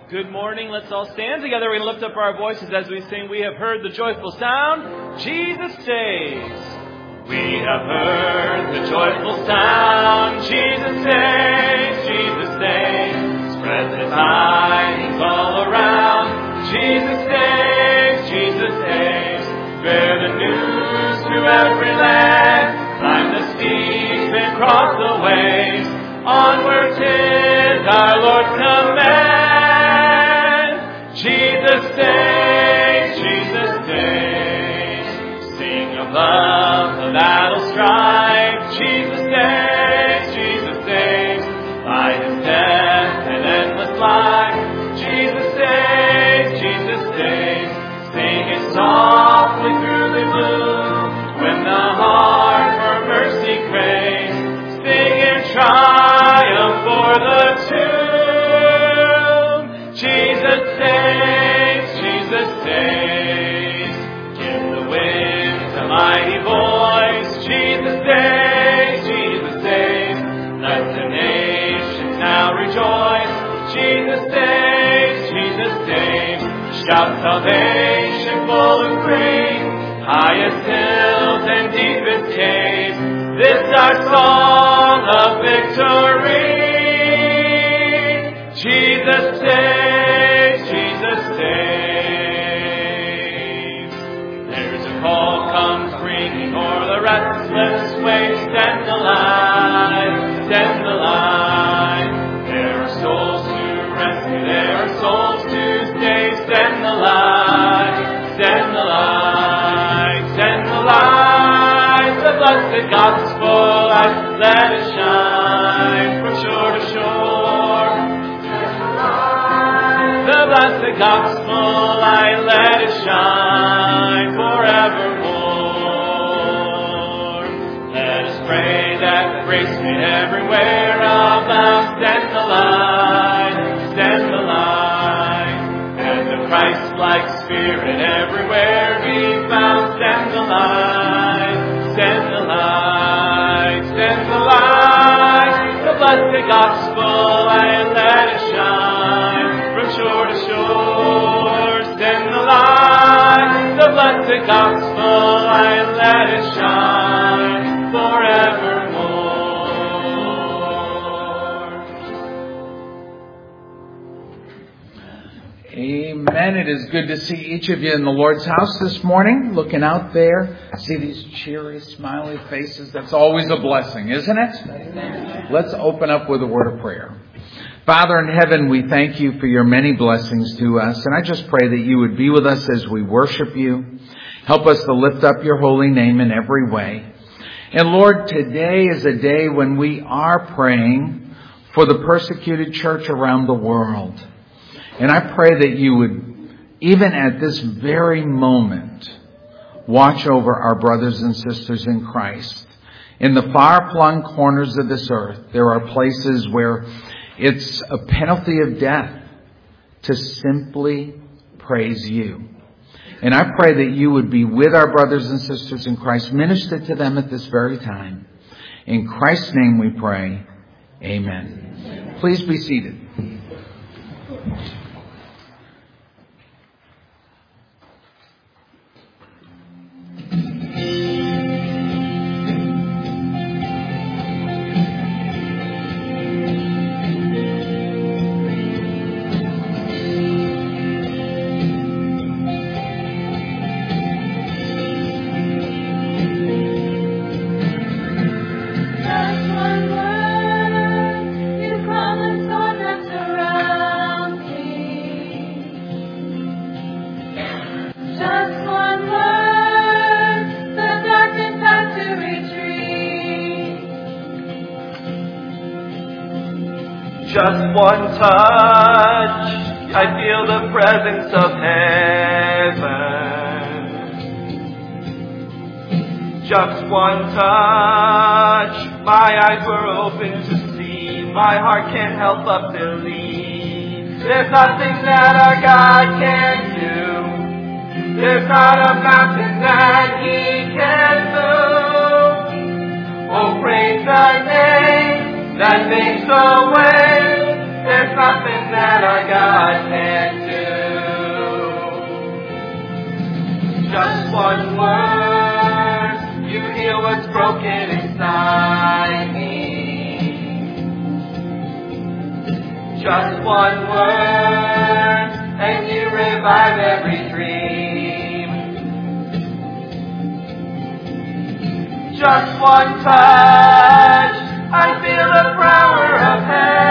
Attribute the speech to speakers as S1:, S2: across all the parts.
S1: Good morning. Let's all stand together. We lift up our voices as we sing. We have heard the joyful sound. Jesus saves. We have heard the joyful sound. Jesus saves. Jesus saves. Spread the tidings all around. Jesus saves. Jesus saves. Bear the news to every land. Climb the steeps and cross the waves. Onward 'tis our Lord's command. Jesus saves, Jesus saves. Sing of love, the battle strife. Jesus saves, Jesus saves. By his death and endless life. Jesus saves, Jesus saves. Sing it softly through the gloom. When the heart for mercy craves. Sing in triumph for the tomb. Jesus saves, Jesus saves. Give the winds a mighty voice. Jesus saves, Jesus saves. Let the nations now rejoice. Jesus saves, Jesus saves. Shout salvation full and free. Highest hills and deepest caves. This our song of victory. Jesus saves, Jesus saves. There's a call comes ringing o'er the restless waves. Stand alive, stand alive. There are souls to rescue, there are souls to save. Stand alive, stand alive, stand alive. The blessed gospel light, let it shine from shore to shore. The blessed gospel light, let it shine forevermore. Let us pray that grace may everywhere abound. Stand alive, stand alive. And the Christ-like spirit everywhere be found. Stand alive, stand alive, stand alive. The blessed gospel light, let it shine from shore to shore. Stand alive. The blessed gospel light, let it shine forevermore.
S2: Amen. It is good to see each of you in the Lord's house this morning. Looking out there, see these cheery, smiley faces. That's always a blessing, isn't it? Let's open up with a word of prayer. Father in heaven, we thank you for your many blessings to us. And I just pray that you would be with us as we worship you. Help us to lift up your holy name in every way. And Lord, today is a day when we are praying for the persecuted church around the world. And I pray that you would, even at this very moment, watch over our brothers and sisters in Christ. In the far-flung corners of this earth, there are places where it's a penalty of death to simply praise you. And I pray that you would be with our brothers and sisters in Christ. Minister to them at this very time. In Christ's name we pray. Amen. Please be seated.
S3: Just one touch, I feel the presence of heaven. Just one touch, my eyes were open to see. My heart can't help but believe. There's nothing that our God can't do. There's not a mountain that He can move. Oh, praise Thy name. That makes a way. There's nothing that our God can't Just one word, you heal what's broken inside me. Just one word, and you revive every dream. Just one touch, I feel the power of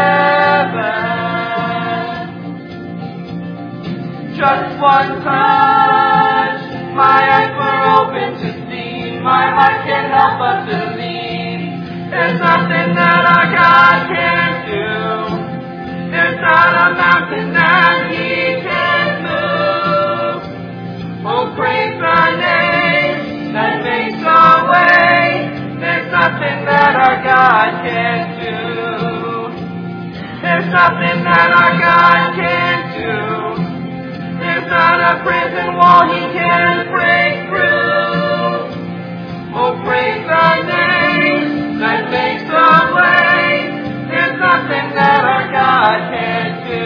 S3: heaven. Just one touch, my eyes were open to see, my heart can't help but believe. There's nothing that our God can't do. There's not a mountain that He can't move. Oh, praise the name that makes a way. There's nothing that our God can't do. There's nothing that our God can't do. There's not a prison wall He can't break through. Oh, praise the name that makes a way. There's nothing that our God can't do.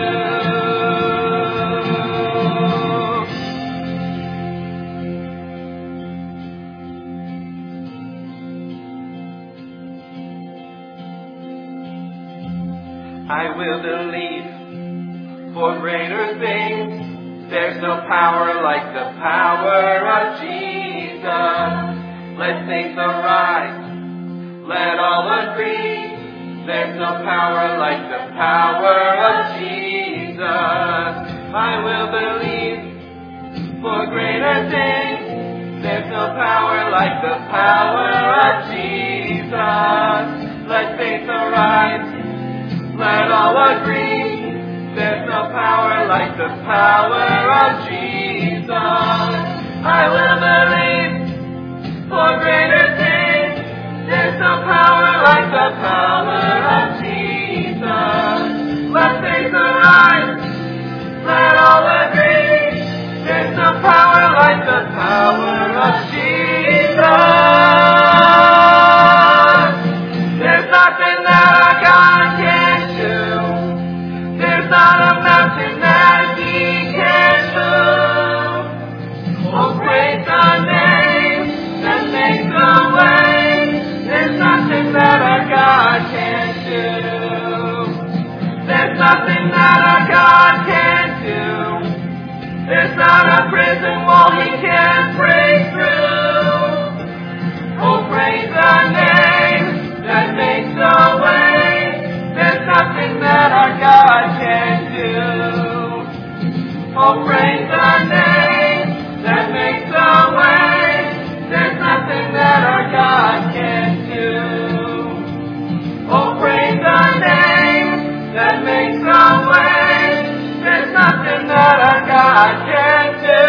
S3: I will believe for greater things. There's no power like the power of Jesus. Let faith arise. Let all agree. There's no power like the power of Jesus. I will believe for greater things. There's no power like the power of Jesus. Let faith arise. Let all agree. There's no power like the power of Jesus. I will believe for greater things. There's no power like the power of Jesus. Let faith arise. Let all agree. There's no power like the power of Jesus. There's nothing that our God can't do. There's not a mountain that He can't move. Oh, praise the name that makes a way. There's nothing that our God can't do. There's nothing that our God can't do. There's not a prison wall He can't break through. Oh, praise the name that makes a way. There's nothing that our God can't do. Oh, praise the name that makes a way. There's nothing that our God can't do. Oh, praise the name that makes a way. There's nothing that our God can't do.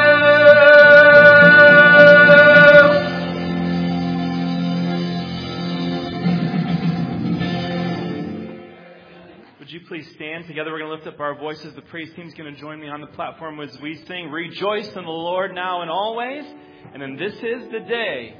S1: Would you please stand together? We're going to lift up our voices. The praise team's going to join me on the platform as we sing, "Rejoice in the Lord now and always." And then this is the day.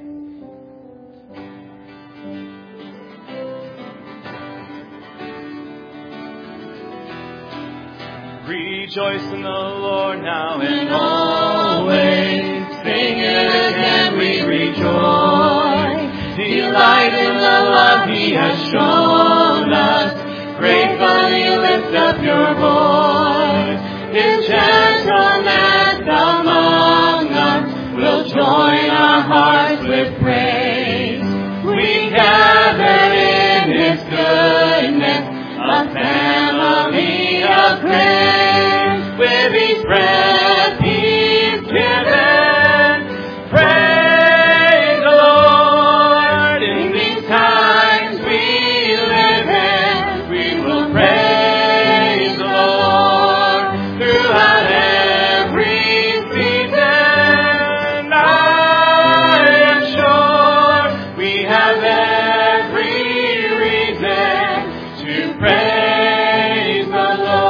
S1: Rejoice in the Lord now and always. Sing it again, we rejoice. Delight in the love He has shown us. Gratefully lift up your voice. His gentleness among us will join our hearts with praise. We gather in His goodness, a family of grace. With each breath He's given, praise the Lord. In these times we live in, we will praise the Lord throughout every season. I am sure we have every reason to praise the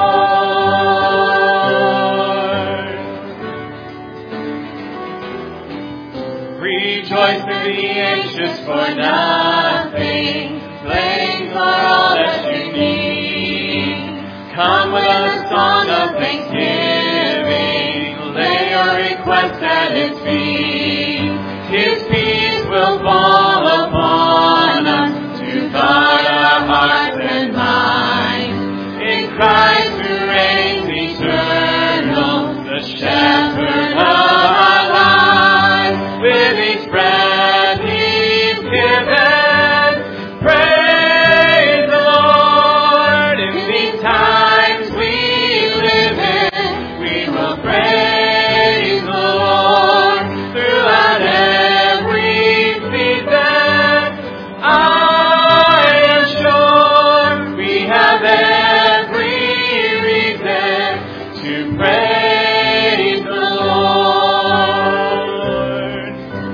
S1: Lord. Rejoice and be anxious for nothing, praying for all that you need. Come with a song of thanksgiving, lay your request at His His peace. His peace will fall upon us to guard our hearts and minds. In Christ who reigns eternal, the shepherd of our lives, with each breath He's given, praise the Lord. In these times we live in, we will praise the Lord throughout every season. I am sure we have every reason to praise the Lord.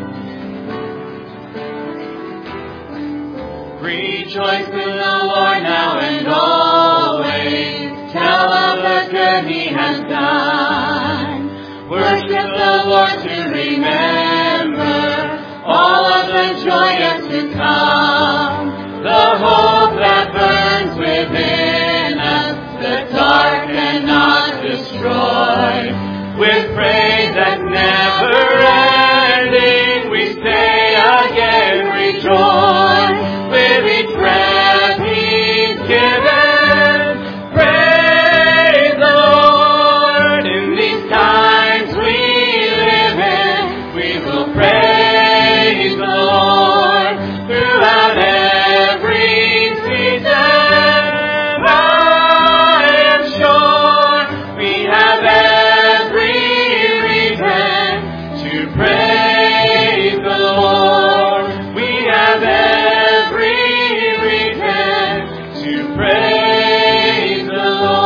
S1: Rejoice in the Lord now and always. Tell of the good He has done. Worship the Lord to remember all of the joy yet to come. The hope that burns within us, the dark cannot destroy. With praise that's never ending, we say again, rejoice. With each breath He's given, praise the Lord. In these times we live in, we will praise the Lord throughout every season. I am sure we have every reason to praise the Lord. We have every reason to praise the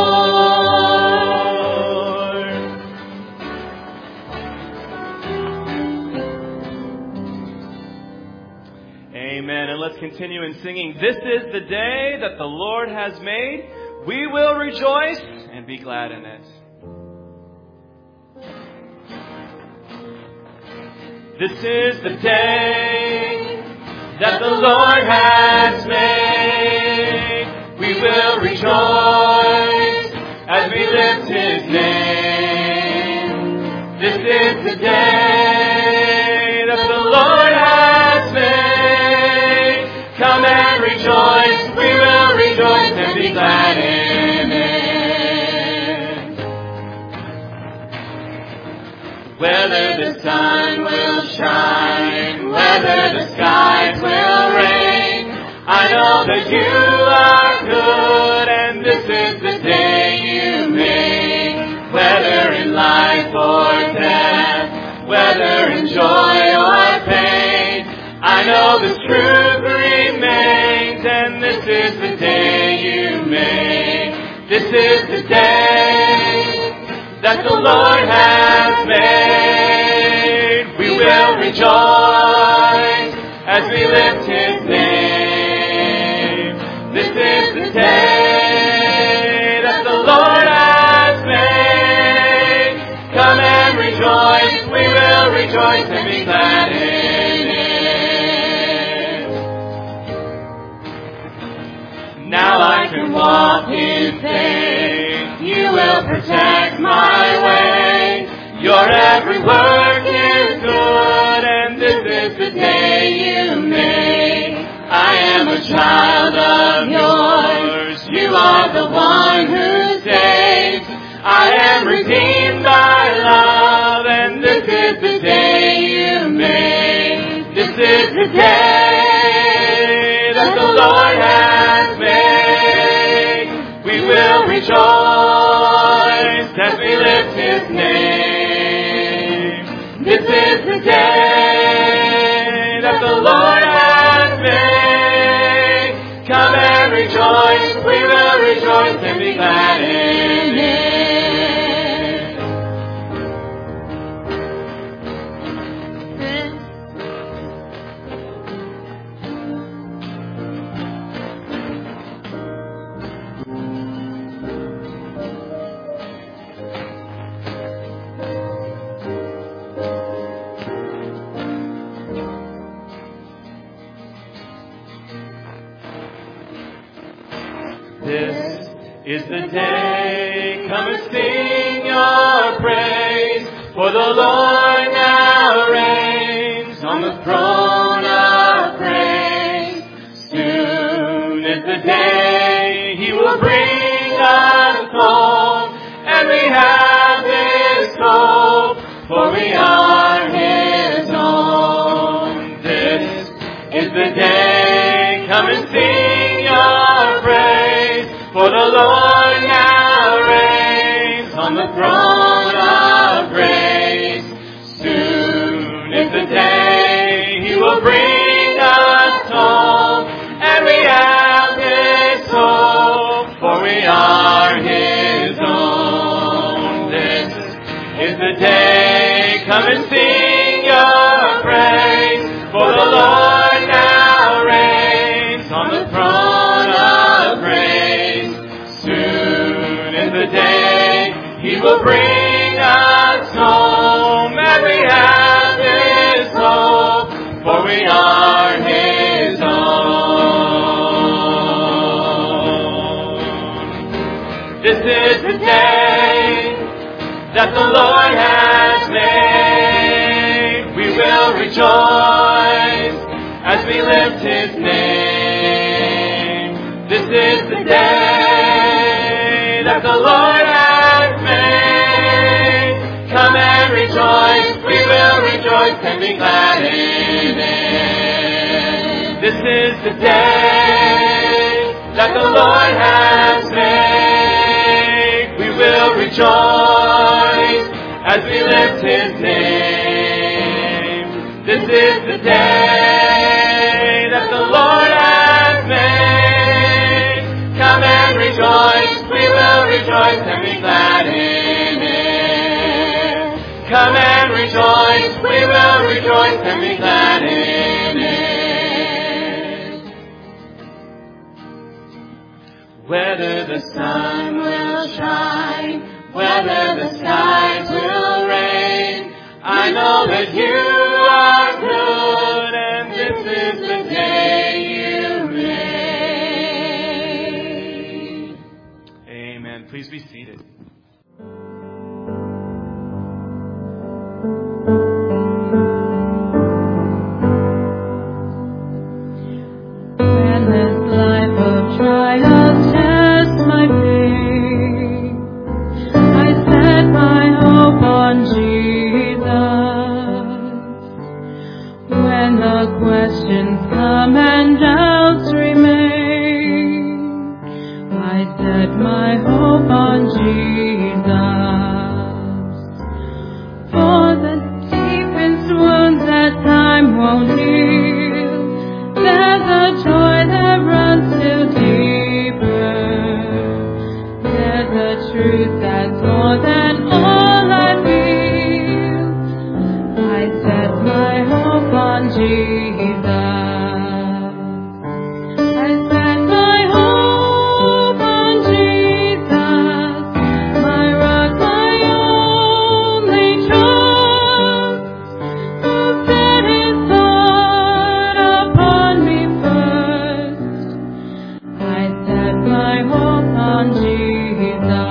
S1: Lord. Amen. And let's continue in singing, "This is the day that the Lord has made. We will rejoice and be glad in it." This is the day that the Lord has made. We will rejoice as we lift His name. This is the day that the Lord has made. Come and rejoice. We will rejoice and be glad in it. Whether the sun will shine, whether the skies will rain, I know that You are good, and this is the day You made. Whether in life or death, whether in joy or pain, I know this truth remains, and this is the day You made. This is the day that the Lord has made. We will rejoice as we lift His name. This is the day that the Lord has made. Come and rejoice. We will rejoice and be glad in it. Now I can walk in faith. You will protect my way. Your every work is good, and this is the day You made. I am a child of Yours. You are the one who saves. I am redeemed by love, and this is the day You made. This is the day that the Lord has made. We will rejoice as we lift His name. This is the day that the Lord has made. Come and rejoice. We will rejoice and be glad in it. This is the day, come and sing Your praise, for the Lord now bring us home. And we have this hope, for we are His own. This is the day, come and sing your praise, for the Lord now reigns on the throne of grace. Soon is the day He will bring us home, and we have this hope, for we are His own. This is the day, come and sing your praise, for the Lord now reigns on the throne of grace. Soon is the day He will bring us home, and we have this hope, for we are His own. This is the day that the Lord has made. We will rejoice as we lift His name. This is the day that the Lord has made. Come and rejoice, we will rejoice and be glad in it. This is the day that the Lord has made. We will rejoice as we lift His name. This is the day that the Lord has made. Come and rejoice, we will rejoice and be glad in it. Come and rejoice, we will rejoice and be glad in it. Whether the sun will shine, whether the skies will rain, I know that you are good, and this is the day you made. Amen. Please be seated.
S4: When this life of trials tests my faith, I set my hope on Jesus. When the questions come and doubts remain, I set my hope on Jesus. For the deepest wounds that time won't heal, there's a joy that runs still deeper. There's a truth that's more than all I feel. I set my hope on Jesus. I set my hope on Jesus, my rock, my only trust, who set His heart upon me first. I set my hope on Jesus.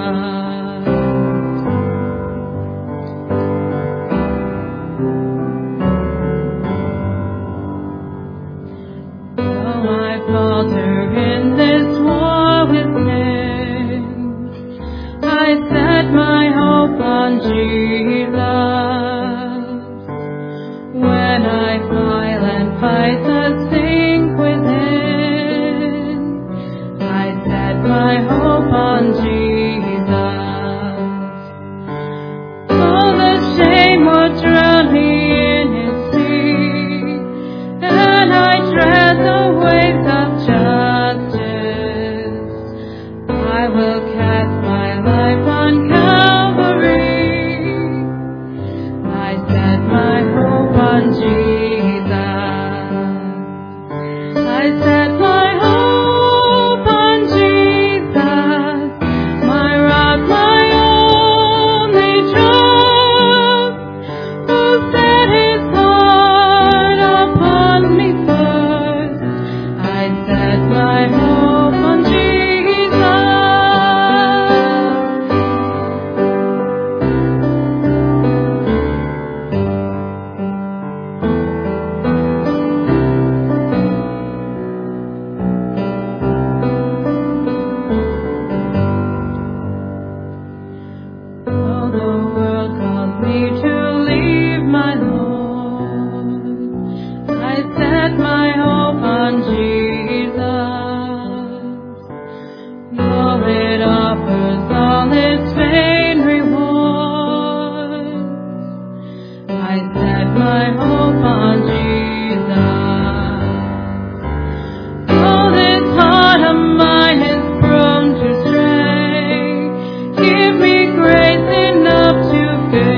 S4: Though I falter in this war with men, I set my hope on Jesus. When I file and fight the sink within, I set my hope on Jesus. All the shame would drown me in His sea, and I tread the waves of justice. I will cast my life on Calvary. I set my hope on Jesus. give me grace enough to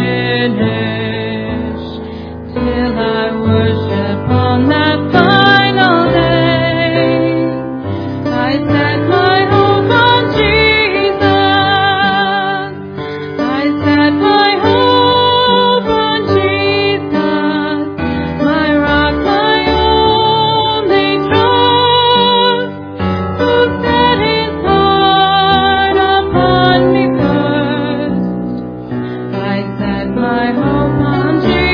S4: finish till I worship on that final day. I set my hope on Jesus. I set my hope on Jesus, my rock, my only trust, who set his heart upon me first. I set my hope on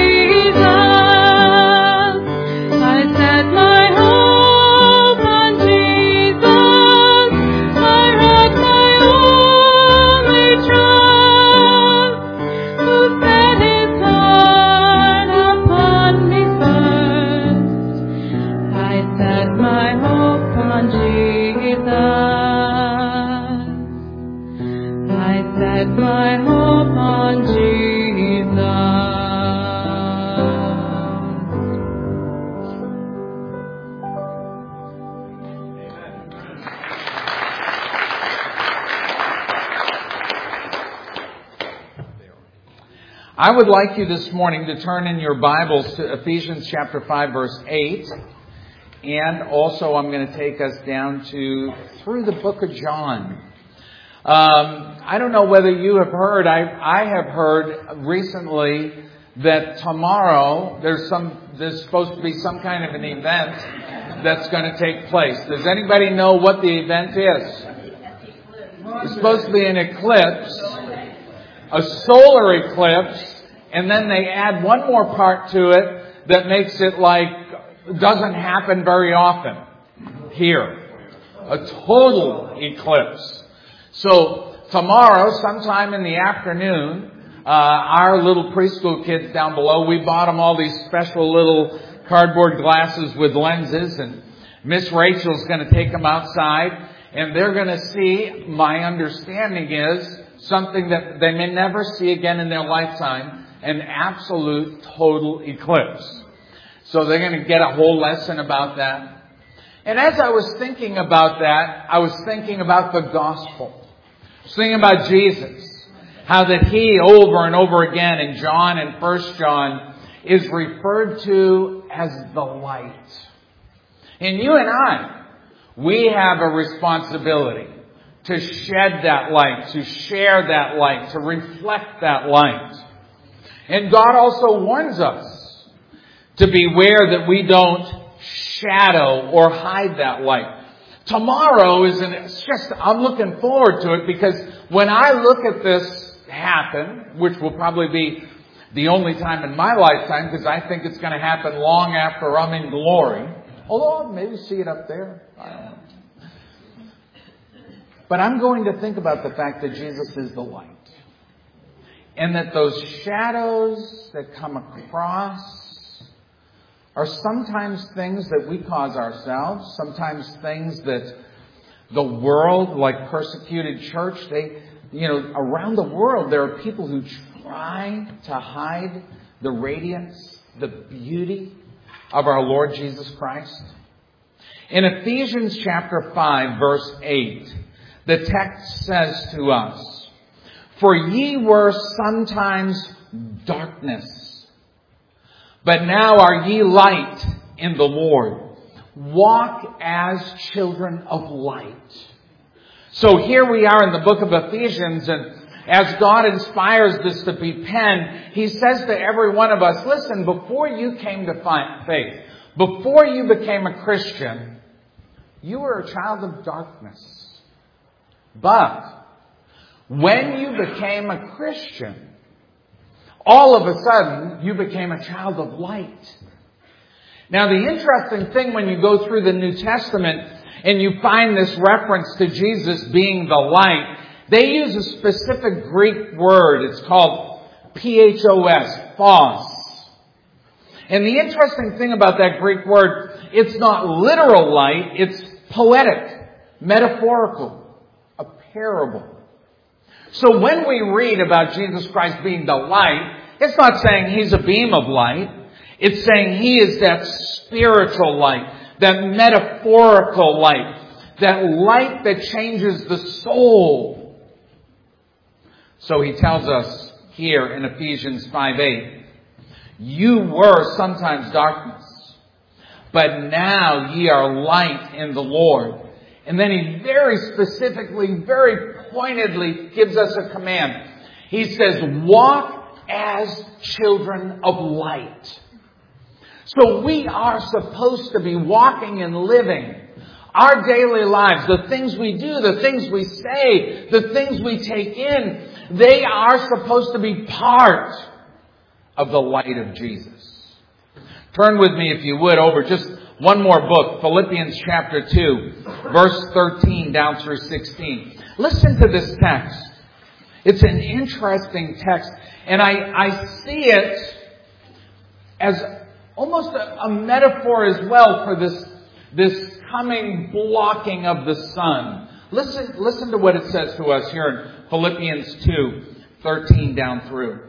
S4: Jesus. I set my hope on Jesus, my rock, my only trust, who set his heart upon me first. I set my hope on Jesus. I set my hope on Jesus.
S2: I would like you this morning to turn in your Bibles to Ephesians chapter 5, verse 8. And also I'm going to take us down through the book of John. I don't know whether you have heard, I have heard recently that tomorrow there's supposed to be some kind of an event that's going to take place. Does anybody know what the event is? It's supposed to be an eclipse, a solar eclipse, and then they add one more part to it that makes it like doesn't happen very often here. A total eclipse. So tomorrow, sometime in the afternoon, our little preschool kids down below, we bought them all these special little cardboard glasses with lenses, and Miss Rachel's going to take them outside, and they're going to see, my understanding is, something that they may never see again in their lifetime, an absolute total eclipse. So they're going to get a whole lesson about that. And as I was thinking about that, I was thinking about the gospel. I was thinking about Jesus. How that he, over and over again in John and 1 John, is referred to as the light. And you and I, we have a responsibility to shed that light, to share that light, to reflect that light. And God also warns us to beware that we don't shadow or hide that light. Tomorrow I'm looking forward to it, because when I look at this happen, which will probably be the only time in my lifetime, because I think it's going to happen long after I'm in glory. Although I'll maybe see it up there. I don't know. But I'm going to think about the fact that Jesus is the light. And that those shadows that come across are sometimes things that we cause ourselves, sometimes things that the world, like persecuted church, around the world there are people who try to hide the radiance, the beauty of our Lord Jesus Christ. In Ephesians chapter 5, verse 8, the text says to us, "For ye were sometimes darkness, but now are ye light in the Lord. Walk as children of light." So here we are in the book of Ephesians, and as God inspires this to be penned, He says to every one of us, listen, before you came to faith, before you became a Christian, you were a child of darkness. But when you became a Christian, all of a sudden, you became a child of light. Now, the interesting thing when you go through the New Testament and you find this reference to Jesus being the light, they use a specific Greek word. It's called P-H-O-S, phos. And the interesting thing about that Greek word, it's not literal light, it's poetic, metaphorical, a parable. So when we read about Jesus Christ being the light, it's not saying He's a beam of light. It's saying He is that spiritual light, that metaphorical light, that light that changes the soul. So he tells us here in Ephesians 5:8, you were sometimes darkness, but now ye are light in the Lord. And then he very specifically, very pointedly gives us a command. He says, walk as children of light. So we are supposed to be walking and living our daily lives. The things we do, the things we say, the things we take in, they are supposed to be part of the light of Jesus. Turn with me, if you would, over just one more book, Philippians chapter 2, verse 13 down through 16. Listen to this text. It's an interesting text, and I see it as almost a metaphor as well for this coming blocking of the sun. Listen to what it says to us here in Philippians 2, 13 down through.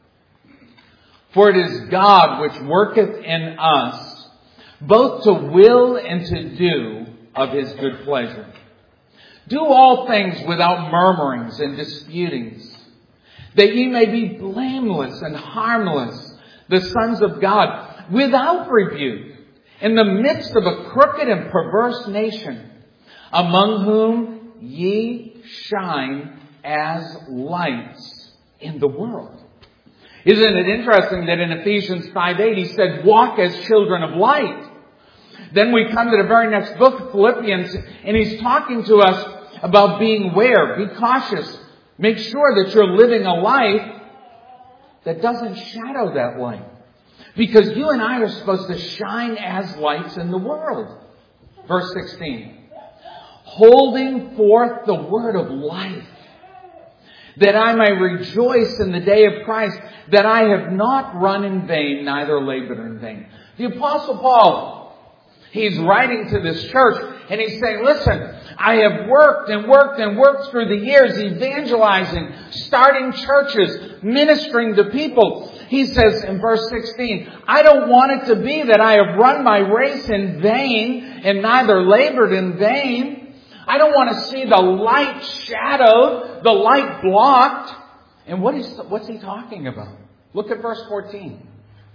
S2: For it is God which worketh in us both to will and to do of His good pleasure. Do all things without murmurings and disputings, that ye may be blameless and harmless, the sons of God, without rebuke, in the midst of a crooked and perverse nation, among whom ye shine as lights in the world. Isn't it interesting that in Ephesians 5:8 he said, walk as children of light. Then we come to the very next book, Philippians, and he's talking to us about being aware. Be cautious. Make sure that you're living a life that doesn't shadow that light. Because you and I are supposed to shine as lights in the world. Verse 16. Holding forth the word of life, that I may rejoice in the day of Christ, that I have not run in vain, neither labored in vain. The Apostle Paul, he's writing to this church, and he's saying, listen, I have worked and worked and worked through the years, evangelizing, starting churches, ministering to people. He says in verse 16, I don't want it to be that I have run my race in vain and neither labored in vain. I don't want to see the light shadowed, the light blocked. And what's he talking about? Look at verse 14.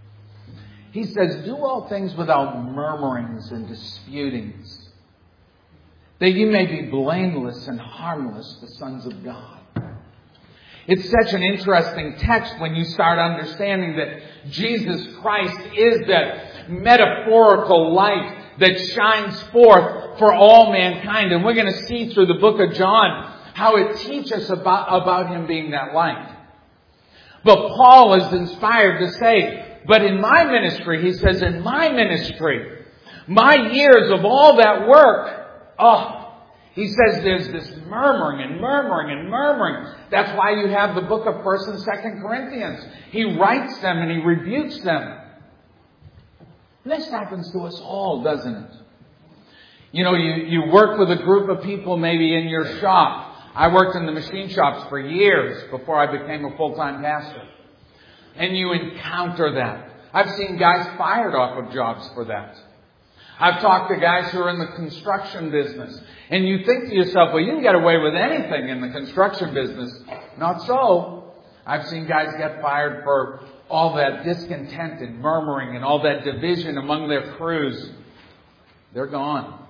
S2: He says, do all things without murmurings and disputings, that you may be blameless and harmless, the sons of God. It's such an interesting text when you start understanding that Jesus Christ is that metaphorical light that shines forth for all mankind. And we're going to see through the book of John how it teaches about Him being that light. But Paul is inspired to say, but in my ministry, he says, in my ministry, my years of all that work, he says there's this murmuring and murmuring and murmuring. That's why you have the book of 1st and 2nd Corinthians. He writes them and he rebukes them. And this happens to us all, doesn't it? You know, you work with a group of people maybe in your shop. I worked in the machine shops for years before I became a full-time pastor. And you encounter that. I've seen guys fired off of jobs for that. I've talked to guys who are in the construction business. And you think to yourself, well, you can get away with anything in the construction business. Not so. I've seen guys get fired for all that discontent and murmuring and all that division among their crews. They're gone.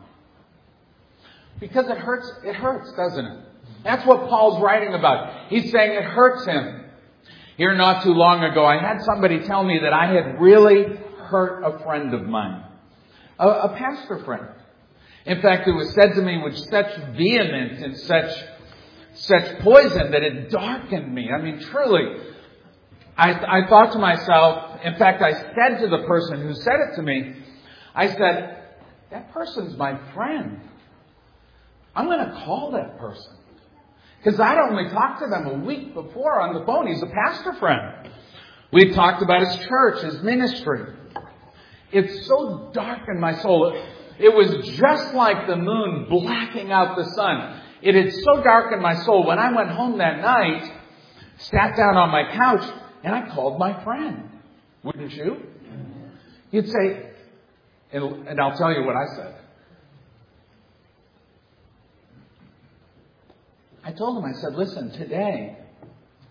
S2: Because it hurts, doesn't it? That's what Paul's writing about. He's saying it hurts him. Here not too long ago, I had somebody tell me that I had really hurt a friend of mine. A pastor friend. In fact, it was said to me with such vehemence and such poison that it darkened me. I mean, truly. I thought to myself, in fact, I said to the person who said it to me, I said, that person's my friend. I'm going to call that person. Because I'd only talked to them a week before on the phone. He's a pastor friend. We talked about his church, his ministry. It so darkened my soul. It was just like the moon blacking out the sun. It had so darkened my soul. When I went home that night, sat down on my couch, and I called my friend. Wouldn't you? You'd say, and I'll tell you what I said. I told him, I said, listen, today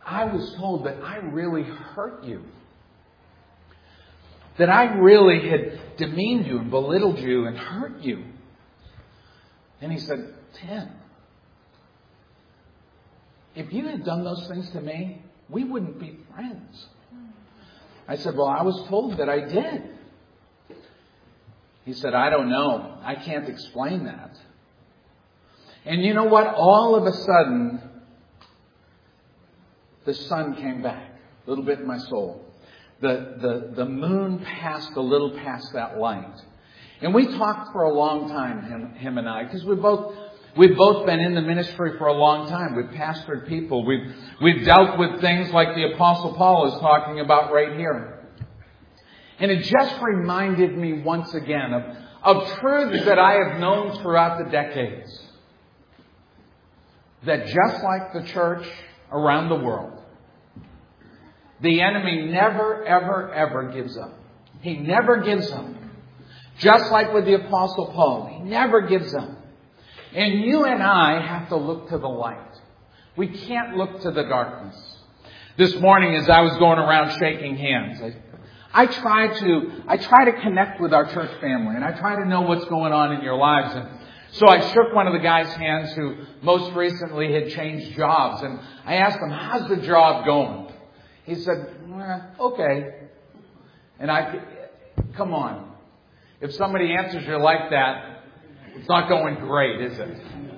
S2: I was told that I really hurt you. That I really had demeaned you and belittled you and hurt you. And he said, Tim, if you had done those things to me, we wouldn't be friends. I said, well, I was told that I did. He said, I don't know. I can't explain that. And you know what? All of a sudden, the sun came back a little bit in my soul. The moon passed a little past that light. And we talked for a long time, him and I, because we've both been in the ministry for a long time. We've pastored people. We've dealt with things like the Apostle Paul is talking about right here. And it just reminded me once again of truths that I have known throughout the decades. That just like the church around the world, the enemy never, ever, ever gives up. He never gives up. Just like with the Apostle Paul, he never gives up. And you and I have to look to the light. We can't look to the darkness. This morning as I was going around shaking hands, I try to connect with our church family, and I try to know what's going on in your lives. And so I shook one of the guys' hands who most recently had changed jobs, and I asked him, how's the job going? He said, okay. And come on. If somebody answers you like that, it's not going great, is it?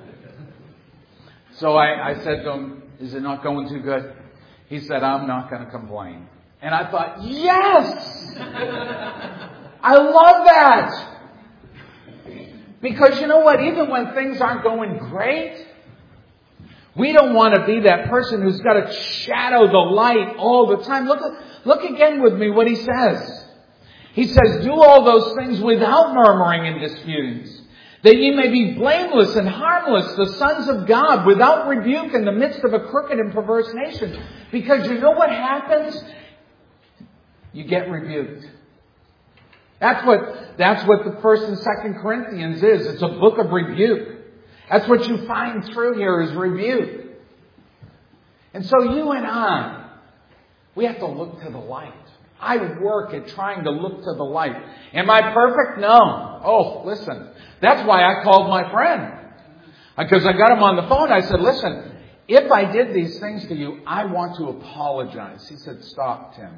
S2: So I said to him, is it not going too good? He said, I'm not going to complain. And I thought, yes! I love that! Because you know what? Even when things aren't going great, we don't want to be that person who's got to shadow the light all the time. Look again with me what he says. He says, do all those things without murmuring and disputings, that ye may be blameless and harmless, the sons of God, without rebuke in the midst of a crooked and perverse nation. Because you know what happens? You get rebuked. That's what the 1st and 2nd Corinthians is. It's a book of rebuke. That's what you find through here is rebuke. And so you and I, we have to look to the light. I work at trying to look to the light. Am I perfect? No. Oh, listen. That's why I called my friend. Because I got him on the phone. I said, listen, if I did these things to you, I want to apologize. He said, stop, Tim.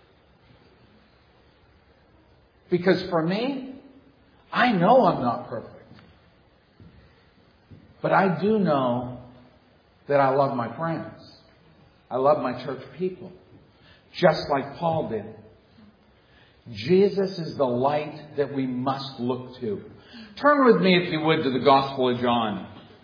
S2: Because for me, I know I'm not perfect. But I do know that I love my friends. I love my church people. Just like Paul did. Jesus is the light that we must look to. Turn with me, if you would, to the Gospel of John.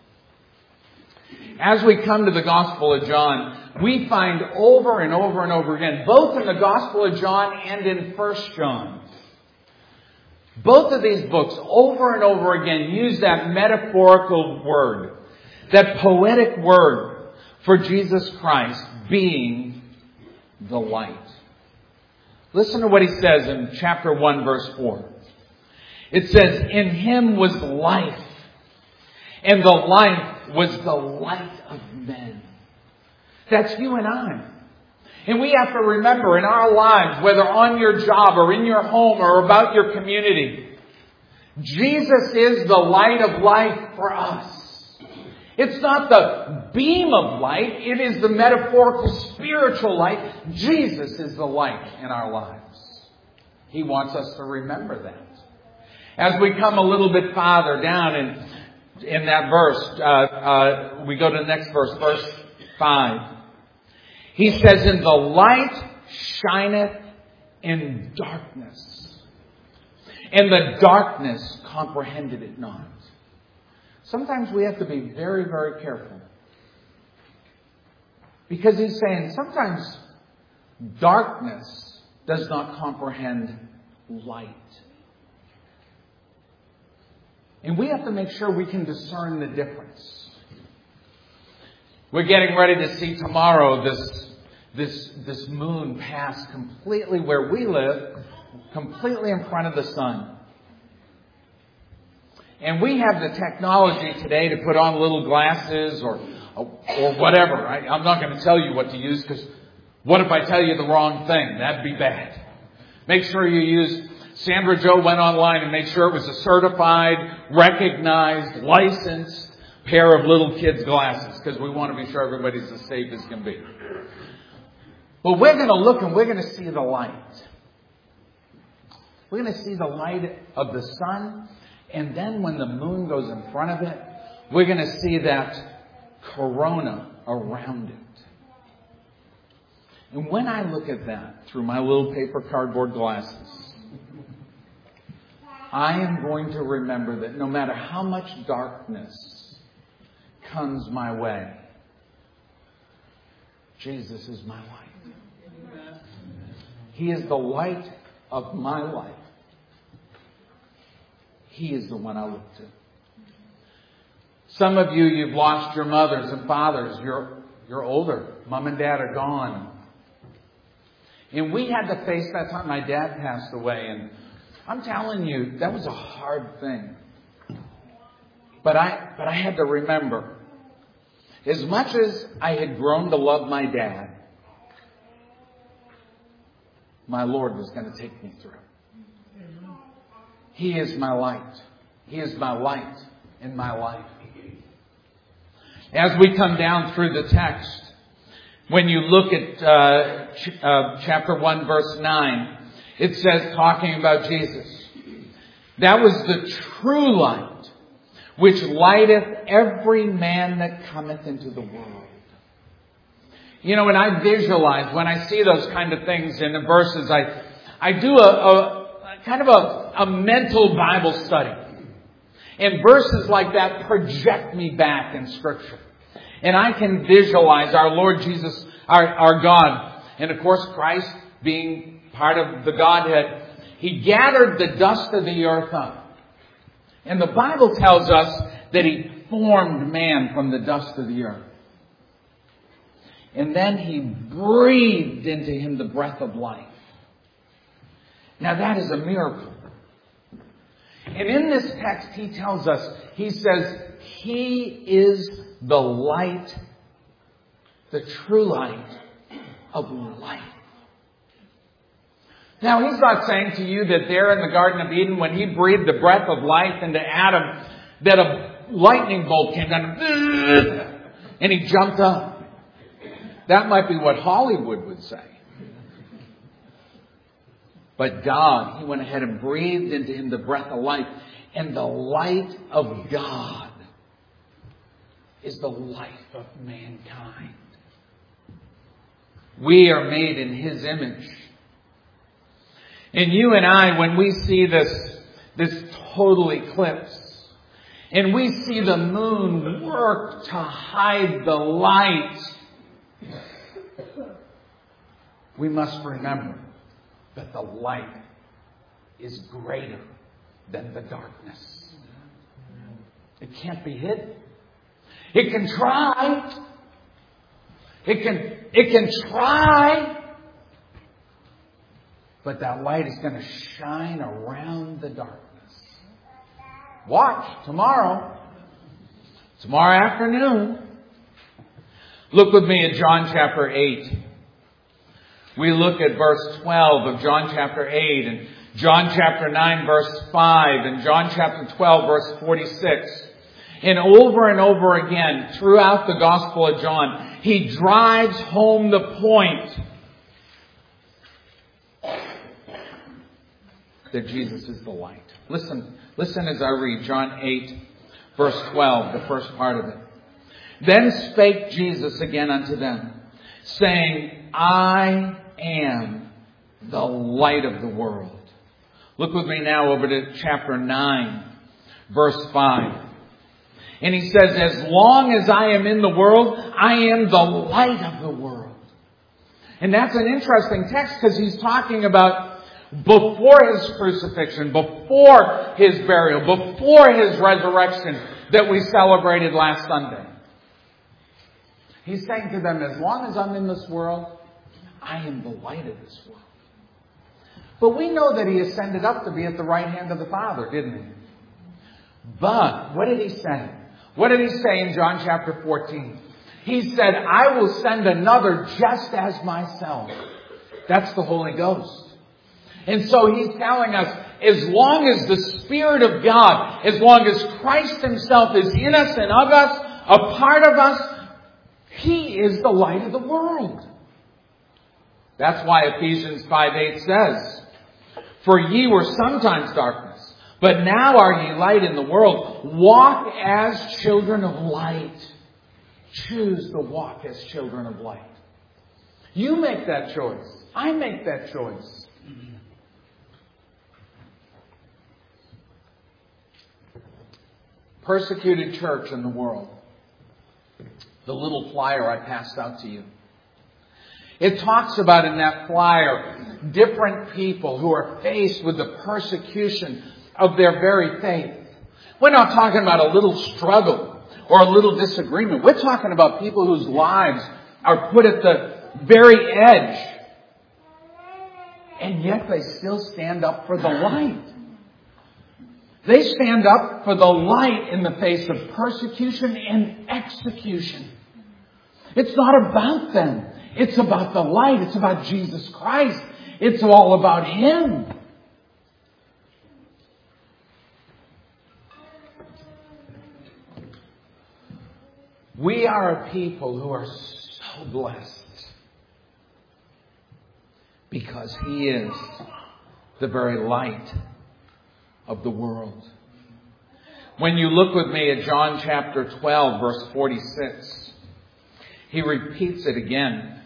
S2: As we come to the Gospel of John, we find over and over and over again, both in the Gospel of John and in 1 John, both of these books, over and over again, use that metaphorical word, that poetic word for Jesus Christ being the light. Listen to what he says in chapter 1, verse 4. It says, in him was life, and the life was the light of men. That's you and I. And we have to remember in our lives, whether on your job or in your home or about your community, Jesus is the light of life for us. It's not the beam of light. It is the metaphorical spiritual light. Jesus is the light in our lives. He wants us to remember that. As we come a little bit farther down in that verse, we go to the next verse, verse 5. He says, and the light shineth in darkness, and the darkness comprehended it not. Sometimes we have to be very, very careful. Because he's saying sometimes darkness does not comprehend light. And we have to make sure we can discern the difference. We're getting ready to see tomorrow this moon pass completely where we live, completely in front of the sun. And we have the technology today to put on little glasses or or whatever. I'm not going to tell you what to use because what if I tell you the wrong thing? That'd be bad. Make sure you use... Sandra Jo went online and made sure it was a certified, recognized, licensed pair of little kids' glasses because we want to be sure everybody's as safe as can be. But we're going to look and we're going to see the light. We're going to see the light of the sun. And then when the moon goes in front of it, we're going to see that corona around it. And when I look at that through my little paper cardboard glasses, I am going to remember that no matter how much darkness comes my way, Jesus is my light. He is the light of my life. He is the one I look to. Some of you, you've lost your mothers and fathers. You're older. Mom and dad are gone. And we had to face that time. My dad passed away. And I'm telling you, that was a hard thing. But I had to remember, as much as I had grown to love my dad, my Lord was going to take me through. He is my light. He is my light in my life. As we come down through the text, when you look at chapter 1, verse 9, it says, talking about Jesus, that was the true light, which lighteth every man that cometh into the world. You know, when I visualize, when I see those kind of things in the verses, I do a kind of a mental Bible study. And verses like that project me back in Scripture. And I can visualize our Lord Jesus, our God, and of course Christ being part of the Godhead. He gathered the dust of the earth up. And the Bible tells us that He formed man from the dust of the earth. And then He breathed into him the breath of life. Now that is a miracle. And in this text He tells us, He says, He is the light, the true light of life. Now He's not saying to you that there in the Garden of Eden, when He breathed the breath of life into Adam, that a lightning bolt came down and he jumped up. That might be what Hollywood would say. But God, He went ahead and breathed into him the breath of life. And the light of God is the life of mankind. We are made in His image. And you and I, when we see this total eclipse, and we see the moon work to hide the light, we must remember that the light is greater than the darkness. It can't be hidden. It can try. It can try. But that light is going to shine around the darkness. Watch tomorrow afternoon. Look with me at John chapter 8. We look at verse 12 of John chapter 8 and John chapter 9 verse 5 and John chapter 12 verse 46. And over again throughout the Gospel of John, He drives home the point that Jesus is the light. Listen as I read John 8 verse 12, the first part of it. Then spake Jesus again unto them, saying, I am the light of the world. Look with me now over to chapter 9, verse 5. And He says, as long as I am in the world, I am the light of the world. And that's an interesting text because He's talking about before His crucifixion, before His burial, before His resurrection that we celebrated last Sunday. He's saying to them, as long as I'm in this world, I am the light of this world. But we know that He ascended up to be at the right hand of the Father, didn't He? But what did He say? What did He say in John chapter 14? He said, I will send another just as myself. That's the Holy Ghost. And so He's telling us, as long as the Spirit of God, as long as Christ Himself is in us and of us, a part of us, He is the light of the world. That's why Ephesians 5:8 says, for ye were sometimes darkness, but now are ye light in the world. Walk as children of light. Choose to walk as children of light. You make that choice. I make that choice. Persecuted church in the world. The little flyer I passed out to you. It talks about in that flyer different people who are faced with the persecution of their very faith. We're not talking about a little struggle or a little disagreement. We're talking about people whose lives are put at the very edge. And yet they still stand up for the light. They stand up for the light in the face of persecution and execution. It's not about them. It's about the light. It's about Jesus Christ. It's all about Him. We are a people who are so blessed because He is the very light of the world. When you look with me at John chapter 12, verse 46, He repeats it again.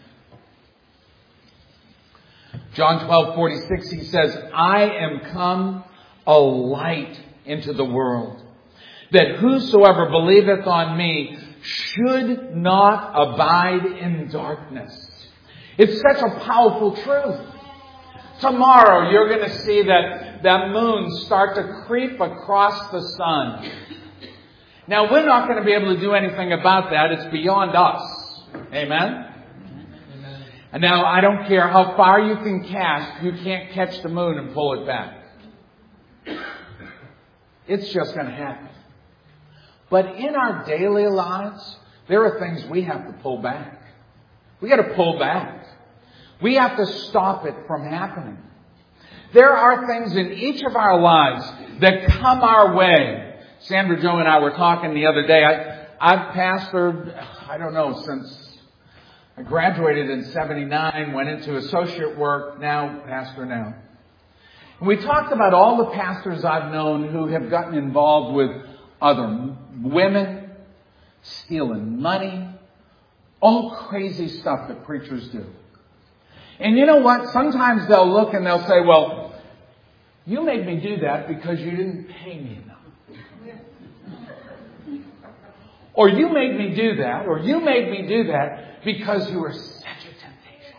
S2: John 12:46, He says, I am come a light into the world, that whosoever believeth on me should not abide in darkness. It's such a powerful truth. Tomorrow you're going to see that moon start to creep across the sun. Now we're not going to be able to do anything about that. It's beyond us. Amen? And now I don't care how far you can cast, you can't catch the moon and pull it back. It's just going to happen. But in our daily lives, there are things we have to pull back. We got to pull back. We have to stop it from happening. There are things in each of our lives that come our way. Sandra Jo and I were talking the other day. I've pastored, since I graduated in 79, went into associate work, pastor now. And we talked about all the pastors I've known who have gotten involved with other women, stealing money, all crazy stuff that preachers do. And you know what? Sometimes they'll look and they'll say, well, you made me do that because you didn't pay me enough. Or you made me do that, or you made me do that because you were such a temptation.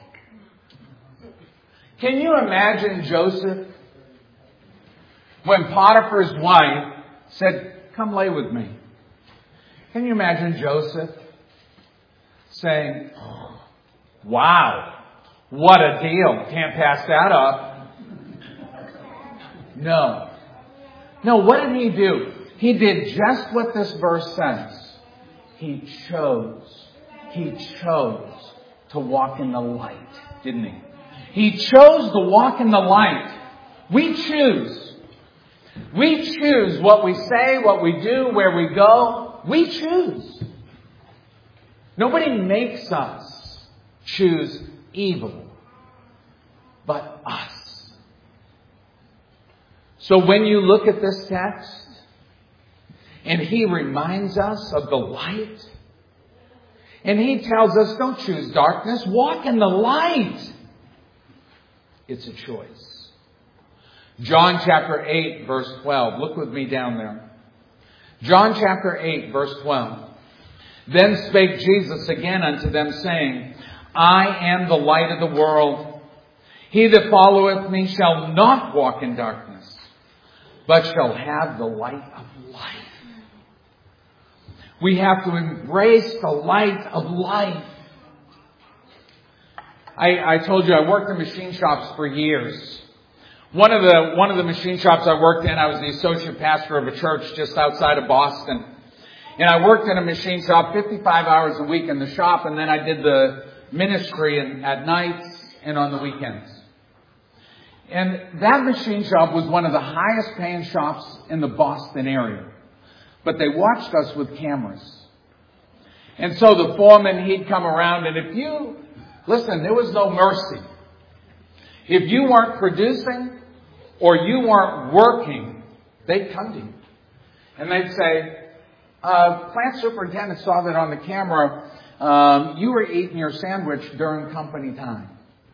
S2: Can you imagine Joseph when Potiphar's wife said, come lay with me? Can you imagine Joseph saying, wow, what a deal. Can't pass that up. No. No, what did he do? He did just what this verse says. He chose to walk in the light, didn't he? He chose to walk in the light. We choose. We choose what we say, what we do, where we go. We choose. Nobody makes us choose evil but us. So when you look at this text, and he reminds us of the light, and he tells us, don't choose darkness, walk in the light. It's a choice. John chapter 8, verse 12. Look with me down there. John chapter 8, verse 12. Then spake Jesus again unto them, saying, I am the light of the world. He that followeth me shall not walk in darkness, but shall have the light of life. We have to embrace the light of life. I told you I worked in machine shops for years. One of the machine shops I worked in, I was the associate pastor of a church just outside of Boston. And I worked in a machine shop 55 hours a week in the shop, and then I did the ministry at nights and on the weekends. And that machine shop was one of the highest paying shops in the Boston area. But they watched us with cameras. And so the foreman, he'd come around, and there was no mercy. If you weren't producing or you weren't working, they'd come to you. And they'd say, plant superintendent saw that on the camera, you were eating your sandwich during company time.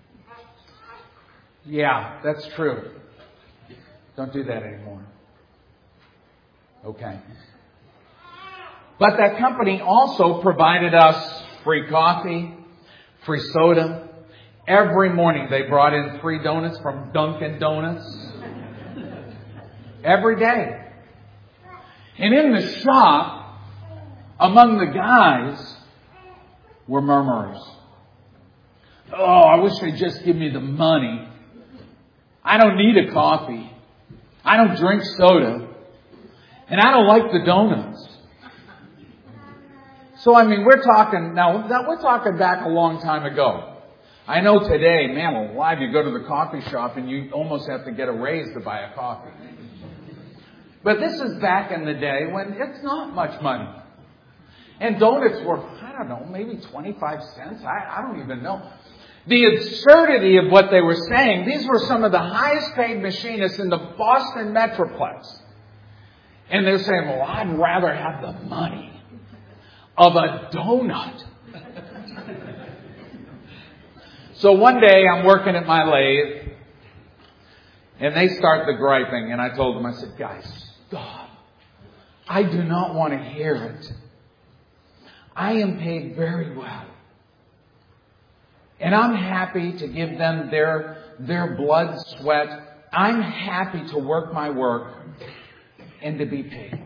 S2: Yeah, that's true. Don't do that anymore. Okay. But that company also provided us free coffee, free soda. Every morning they brought in free donuts from Dunkin' Donuts. Every day. And in the shop, among the guys, were murmurers. Oh, I wish they'd just give me the money. I don't need a coffee. I don't drink soda. And I don't like the donuts. So, we're talking back a long time ago. I know today, man alive, you go to the coffee shop and you almost have to get a raise to buy a coffee. But this is back in the day when it's not much money. And donuts were, maybe 25 cents. I don't even know. The absurdity of what they were saying, these were some of the highest paid machinists in the Boston Metroplex. And they're saying, well, I'd rather have the money of a donut. So one day I'm working at my lathe and they start the griping, and I told them, I said, guys, stop. I do not want to hear it. I am paid very well. And I'm happy to give them their blood, sweat. I'm happy to work my work and to be paid.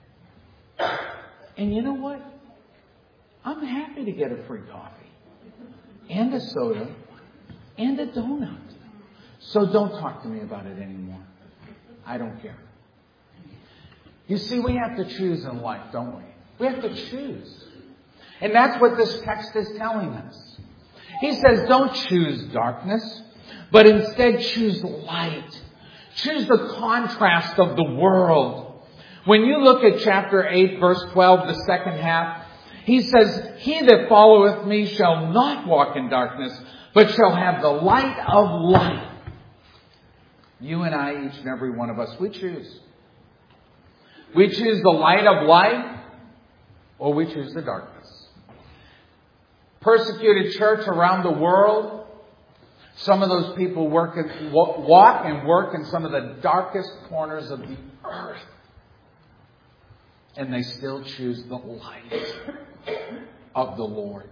S2: And you know what? I'm happy to get a free coffee and a soda and a donut. So don't talk to me about it anymore. I don't care. You see, we have to choose in life, don't we? We have to choose. And that's what this text is telling us. He says, don't choose darkness, but instead choose light. Choose the contrast of the world. When you look at chapter 8, verse 12, the second half, he says, he that followeth me shall not walk in darkness, but shall have the light of life. You and I, each and every one of us, we choose. We choose the light of life, or we choose the darkness. Persecuted church around the world, some of those people walk and work in some of the darkest corners of the earth. And they still choose the light of the Lord.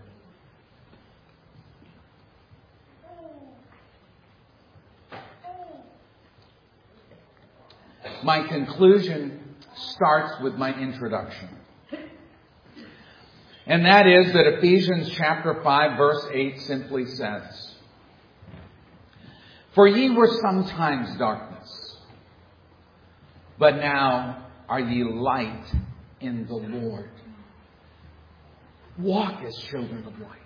S2: My conclusion starts with my introduction. And that is that Ephesians chapter 5 verse 8 simply says, for ye were sometimes darkness, but now are ye light in the Lord. Walk as children of light.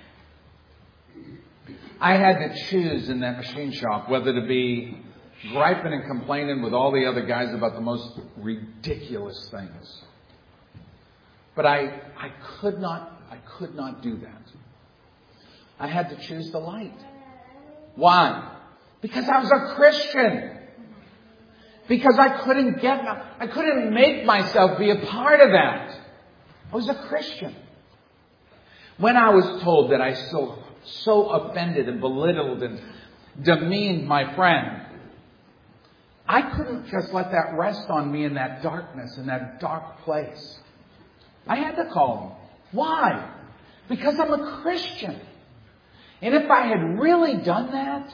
S2: I had to choose in that machine shop whether to be griping and complaining with all the other guys about the most ridiculous things. But I could not do that. I had to choose the light. Why? Because I was a Christian. Because I couldn't make myself be a part of that. I was a Christian. When I was told that I so offended and belittled and demeaned my friend, I couldn't just let that rest on me in that darkness, in that dark place. I had to call him. Why? Because I'm a Christian. And if I had really done that,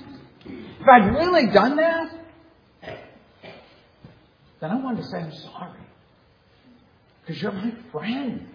S2: then I wanted to say, I'm sorry. Because you're my friend.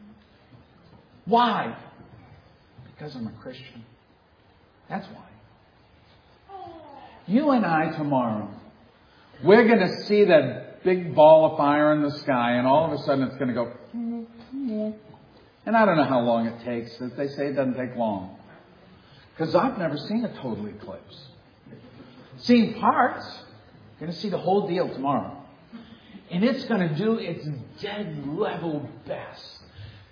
S2: Why? Because I'm a Christian. That's why. You and I tomorrow, we're going to see the big ball of fire in the sky, and all of a sudden it's going to go. And I don't know how long it takes. As they say, it doesn't take long. Because I've never seen a total eclipse. Seen parts. You're going to see the whole deal tomorrow. And it's going to do its dead level best.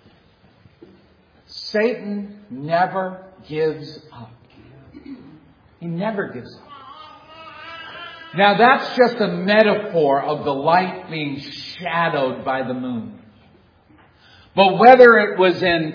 S2: Satan never gives up. He never gives up. Now that's just a metaphor of the light being shadowed by the moon. But whether it was in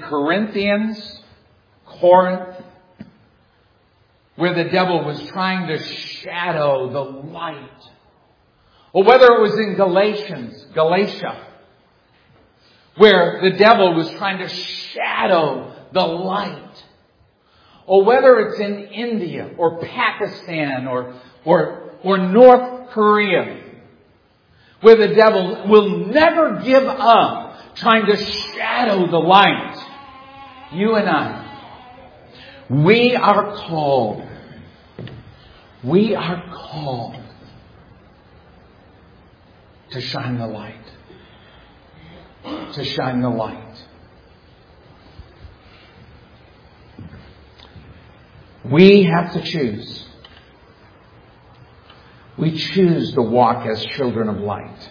S2: Corinth, where the devil was trying to shadow the light, or whether it was in Galatia, where the devil was trying to shadow the light, or whether it's in India or Pakistan or North Korea, where the devil will never give up trying to shadow the light. You and I, we are called to shine the light. To shine the light. We have to choose. We choose to walk as children of light.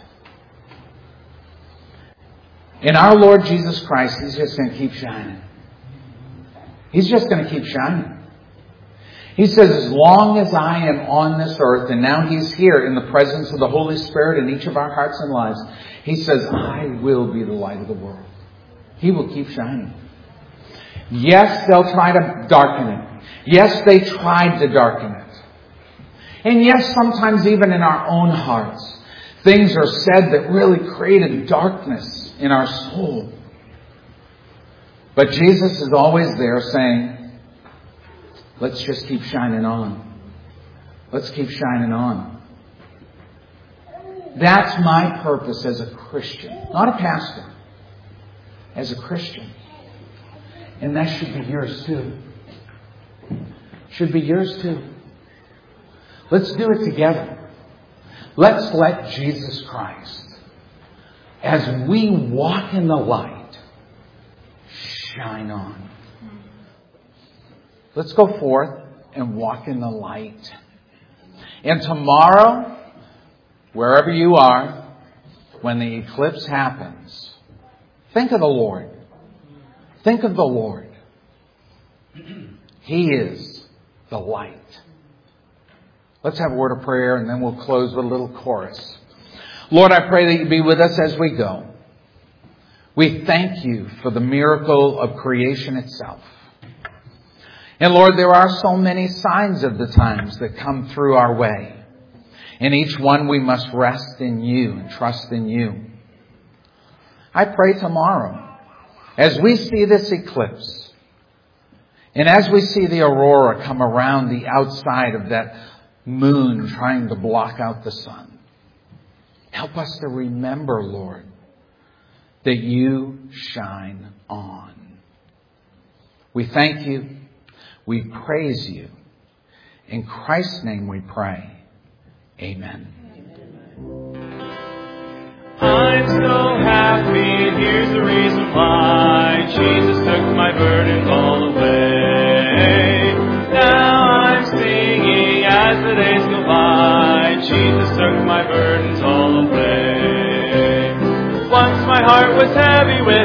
S2: In our Lord Jesus Christ, He's just going to keep shining. He's just going to keep shining. He says, as long as I am on this earth, and now He's here in the presence of the Holy Spirit in each of our hearts and lives, He says, I will be the light of the world. He will keep shining. Yes, they'll try to darken it. Yes, they tried to darken it. And yes, sometimes even in our own hearts, things are said that really created darkness in our soul. But Jesus is always there saying, let's just keep shining on. Let's keep shining on. That's my purpose as a Christian. Not a pastor. As a Christian. And that should be yours too. Should be yours too. Let's do it together. Let's let Jesus Christ, as we walk in the light, shine on. Let's go forth and walk in the light. And tomorrow, wherever you are, when the eclipse happens, think of the Lord. Think of the Lord. He is the light. Let's have a word of prayer and then we'll close with a little chorus. Lord, I pray that You be with us as we go. We thank You for the miracle of creation itself. And Lord, there are so many signs of the times that come through our way. In each one we must rest in You and trust in You. I pray tomorrow, as we see this eclipse, and as we see the aurora come around the outside of that moon trying to block out the sun, help us to remember, Lord, that You shine on. We thank You. We praise You. In Christ's name we pray. Amen.
S1: I'm so happy, and here's the reason why. Jesus took my burdens all away. Now I'm singing as the days go by. Jesus took my burdens all away. Once my heart was heavy with